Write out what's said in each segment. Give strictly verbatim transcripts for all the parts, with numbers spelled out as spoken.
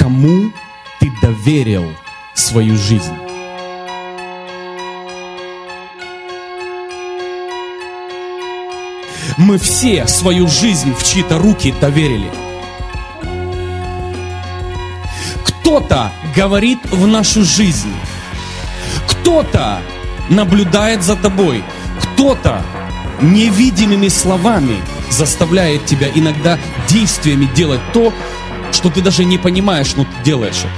кому ты доверил свою жизнь? Мы все свою жизнь в чьи-то руки доверили. Кто-то говорит в нашу жизнь. Кто-то наблюдает за тобой. Кто-то невидимыми словами заставляет тебя иногда действиями делать то, что ты даже не понимаешь, но ты делаешь это.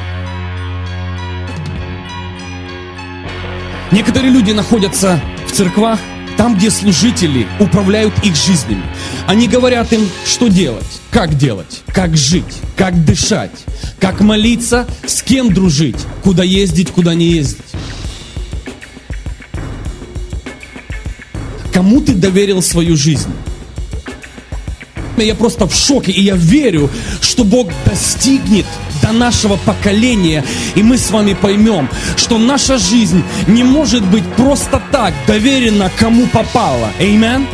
Некоторые люди находятся в церквах, там, где служители управляют их жизнями. Они говорят им, что делать, как делать, как жить, как дышать, как молиться, с кем дружить, куда ездить, куда не ездить. Кому ты доверил свою жизнь? Я просто в шоке, и я верю, что Бог достигнет до нашего поколения, и мы с вами поймем, что наша жизнь не может быть просто так доверена кому попало. Аминь.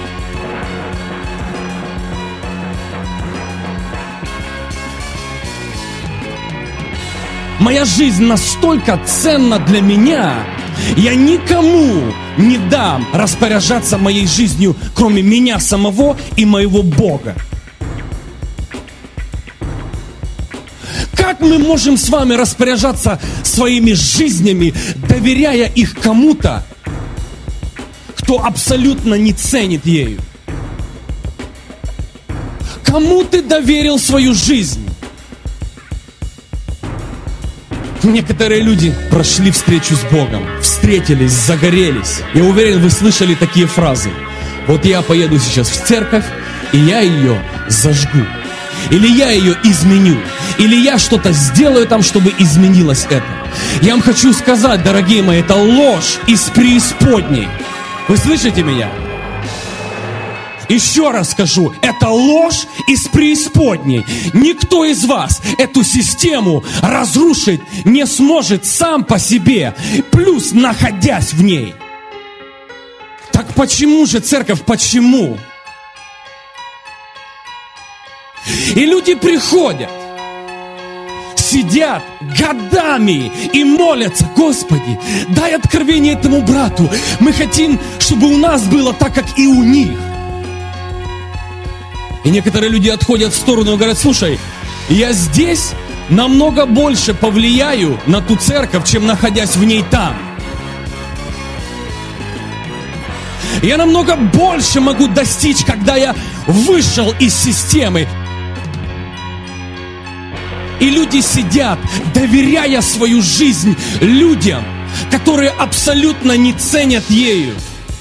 Моя жизнь настолько ценна для меня, я никому не дам распоряжаться моей жизнью, кроме меня самого и моего Бога. Как мы можем с вами распоряжаться своими жизнями, доверяя их кому-то, кто абсолютно не ценит ею? Кому ты доверил свою жизнь? Некоторые люди прошли встречу с Богом, встретились, загорелись. Я уверен, вы слышали такие фразы. Вот я поеду сейчас в церковь, и я ее зажгу. Или я ее изменю. Или я что-то сделаю там, чтобы изменилось это. Я вам хочу сказать, дорогие мои, это ложь из преисподней. Вы слышите меня? Еще раз скажу, это ложь из преисподней. Никто из вас эту систему разрушить не сможет сам по себе, плюс находясь в ней. Так почему же, церковь, почему? И люди приходят, сидят годами и молятся: Господи, дай откровение этому брату. Мы хотим, чтобы у нас было так, как и у них. И некоторые люди отходят в сторону и говорят: слушай, я здесь намного больше повлияю на ту церковь, чем находясь в ней там. Я намного больше могу достичь, когда я вышел из системы. И люди сидят, доверяя свою жизнь людям, которые абсолютно не ценят ею.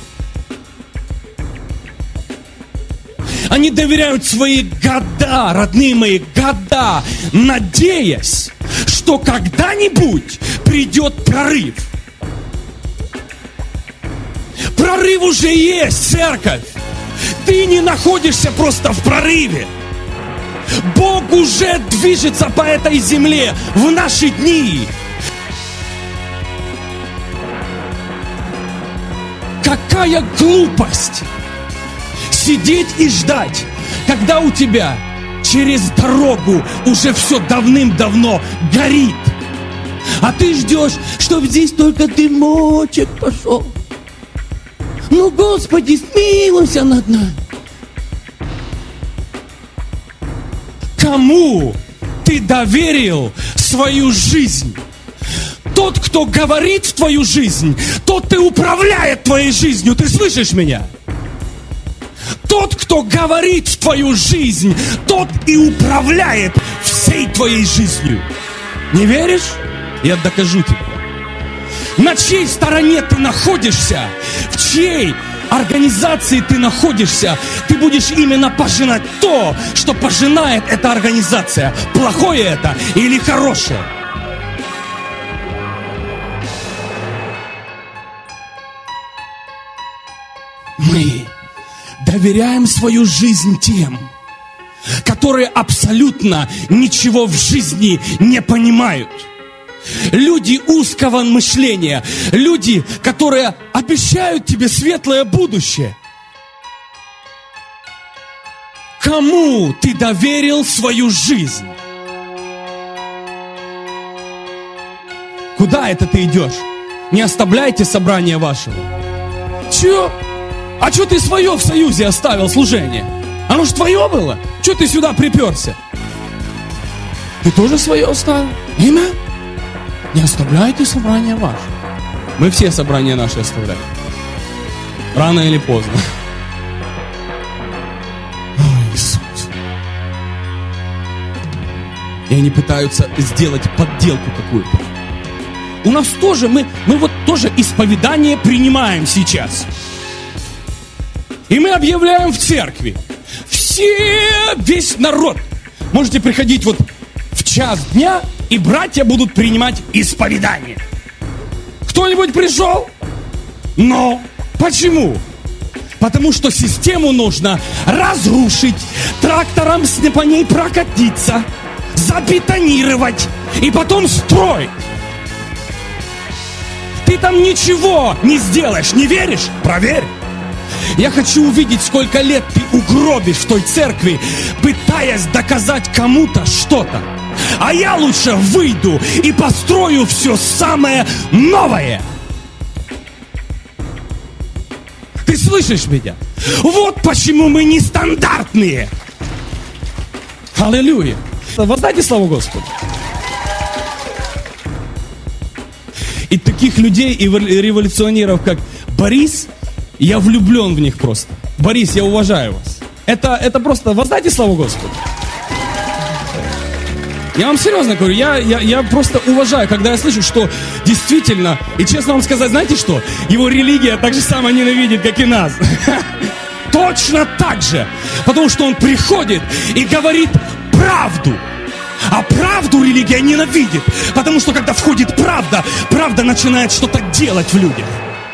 Они доверяют свои года, родные мои, года, надеясь, что когда-нибудь придет прорыв. Прорыв уже есть, церковь. Ты не находишься просто в прорыве. Бог уже движется по этой земле в наши дни. Какая глупость сидеть и ждать, когда у тебя через дорогу уже все давным-давно горит. А ты ждешь, чтобы здесь только дымочек пошел. Ну, Господи, смилуйся над нами. Кому ты доверил свою жизнь? Тот, кто говорит в твою жизнь, тот и управляет твоей жизнью. Ты слышишь меня? Тот, кто говорит в твою жизнь, тот и управляет всей твоей жизнью. Не веришь? Я докажу тебе. На чьей стороне ты находишься, в чьей организации ты находишься, ты будешь именно пожинать то, что пожинает эта организация. Плохое это или хорошее? Мы доверяем свою жизнь тем, которые абсолютно ничего в жизни не понимают. Люди узкого мышления, люди, которые обещают тебе светлое будущее. Кому ты доверил свою жизнь? Куда это ты идешь? Не оставляйте собрание вашего. Чё? А чё ты свое в союзе оставил, служение? Оно ж твое было. Чё ты сюда приперся? Ты тоже свое оставил? Имя? Не оставляйте собрание ваше. Мы все собрания наши оставляем. Рано или поздно. О, Иисус. И они пытаются сделать подделку какую-то. У нас тоже, мы, мы вот тоже исповедание принимаем сейчас. И мы объявляем в церкви. Все, весь народ. Можете приходить вот в час дня, и братья будут принимать исповедание. Кто-нибудь пришел? Но почему? Потому что систему нужно разрушить, трактором по ней прокатиться, забетонировать и потом строить. Ты там ничего не сделаешь, не веришь? Проверь. Я хочу увидеть, сколько лет ты угробишь в той церкви, пытаясь доказать кому-то что-то. А я лучше выйду и построю все самое новое. Ты слышишь меня? Вот почему мы нестандартные. Аллилуйя. Воздайте славу Господу. И таких людей и революционеров, как Борис, я влюблен в них просто. Борис, я уважаю вас. Это, это просто воздайте славу Господу. Я вам серьезно говорю, я, я, я просто уважаю, когда я слышу, что действительно, и честно вам сказать, знаете что? Его религия так же само ненавидит, как и нас. Точно так же. Потому что он приходит и говорит правду. А правду религия ненавидит. Потому что когда входит правда, правда начинает что-то делать в людях.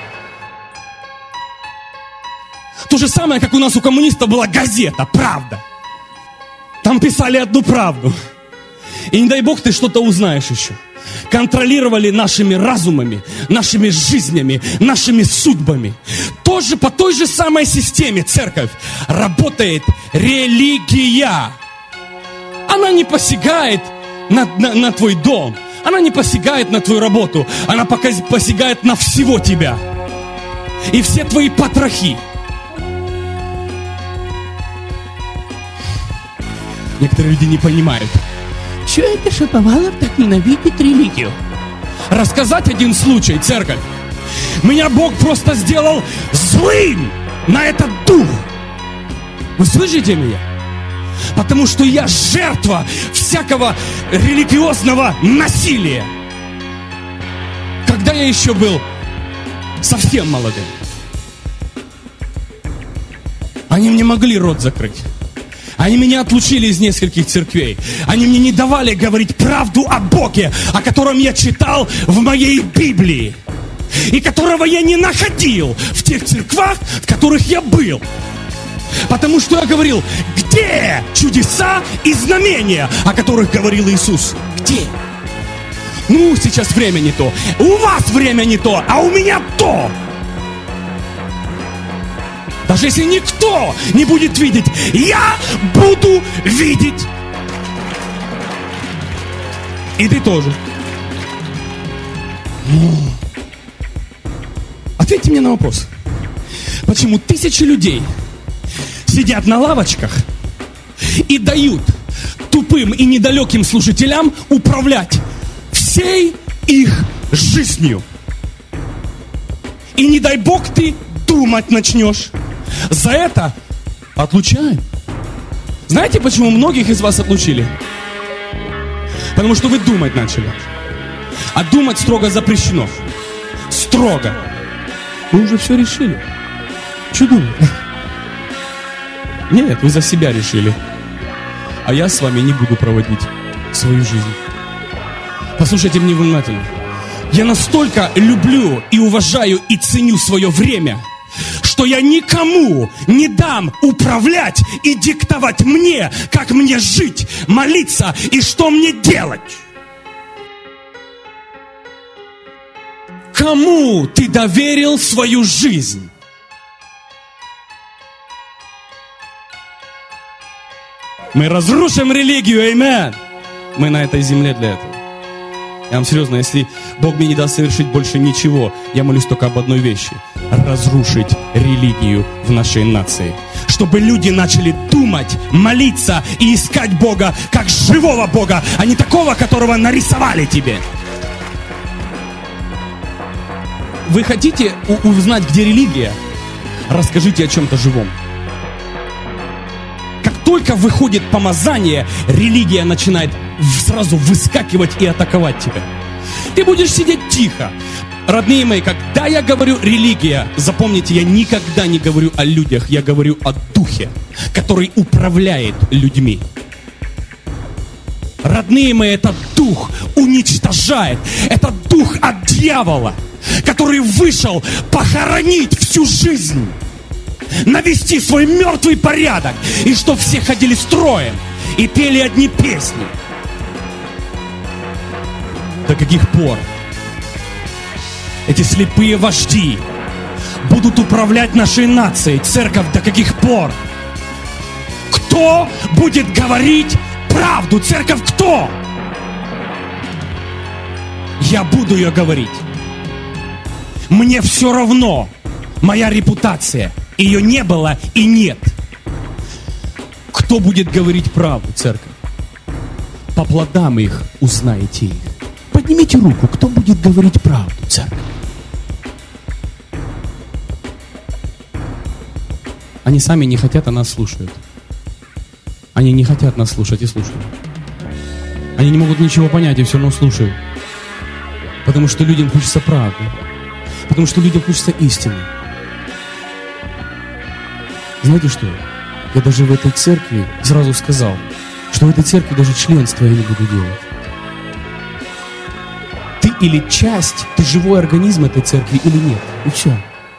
То же самое, как у нас у коммунистов была газета «Правда». Там писали одну правду. И не дай Бог ты что-то узнаешь еще. Контролировали нашими разумами, нашими жизнями, нашими судьбами. Тоже по той же самой системе церковь работает религия. Она не посягает на, на, на твой дом. Она не посягает на твою работу. Она посягает на всего тебя. И все твои потрохи. Некоторые люди не понимают. Что это Шаповалов так ненавидит религию? Рассказать один случай, церковь. Меня Бог просто сделал злым на этот дух. Вы слышите меня? Потому что я жертва всякого религиозного насилия. Когда я еще был совсем молодым. Они мне могли рот закрыть. Они меня отлучили из нескольких церквей. Они мне не давали говорить правду о Боге, о котором я читал в моей Библии. И которого я не находил в тех церквах, в которых я был. Потому что я говорил, где чудеса и знамения, о которых говорил Иисус? Где? Ну, сейчас время не то. У вас время не то, а у меня то. Даже если никто не будет видеть, я буду видеть. И ты тоже. Ответьте мне на вопрос. Почему тысячи людей сидят на лавочках и дают тупым и недалеким служителям управлять всей их жизнью? И не дай Бог ты думать начнешь. За это отлучаем. Знаете, почему многих из вас отлучили? Потому что вы думать начали. А думать строго запрещено. Строго. Вы уже все решили. Что думать? Нет, вы за себя решили. А я с вами не буду проводить свою жизнь. Послушайте меня внимательно. Я настолько люблю и уважаю и ценю свое время, что я никому не дам управлять и диктовать мне, как мне жить, молиться и что мне делать. Кому ты доверил свою жизнь? Мы разрушим религию, аминь. Мы на этой земле для этого. Я вам серьезно, если Бог мне не даст совершить больше ничего, я молюсь только об одной вещи. Разрушить религию в нашей нации. Чтобы люди начали думать, молиться и искать Бога как живого Бога, а не такого, которого нарисовали тебе. Вы хотите у- узнать, где религия? Расскажите о чем-то живом. Как только выходит помазание, религия начинает сразу выскакивать и атаковать тебя. Ты будешь сидеть тихо. Родные мои, когда я говорю религия, запомните, я никогда не говорю о людях, я говорю о духе, который управляет людьми. Родные мои, этот дух уничтожает. Это дух от дьявола, который вышел похоронить всю жизнь, навести свой мертвый порядок, и чтоб все ходили строем и пели одни песни. До каких пор эти слепые вожди будут управлять нашей нацией? Церковь, до каких пор? Кто будет говорить правду? Церковь кто? Я буду ее говорить. Мне все равно. Моя репутация. Ее не было и нет. Кто будет говорить правду, церковь? По плодам их узнаете их. Поднимите руку, кто будет говорить правду, церковь? Они сами не хотят, а нас слушают. Они не хотят нас слушать и слушают. Они не могут ничего понять и все равно слушают. Потому что людям хочется правды. Потому что людям хочется истины. Знаете что? Я даже в этой церкви сразу сказал, что в этой церкви даже членство я не буду делать. Ты или часть, ты живой организм этой церкви или нет. И все.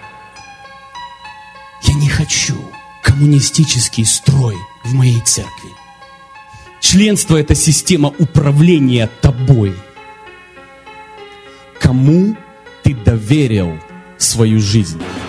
Я не хочу коммунистический строй в моей церкви. Членство – это система управления тобой. Кому ты доверил свою жизнь?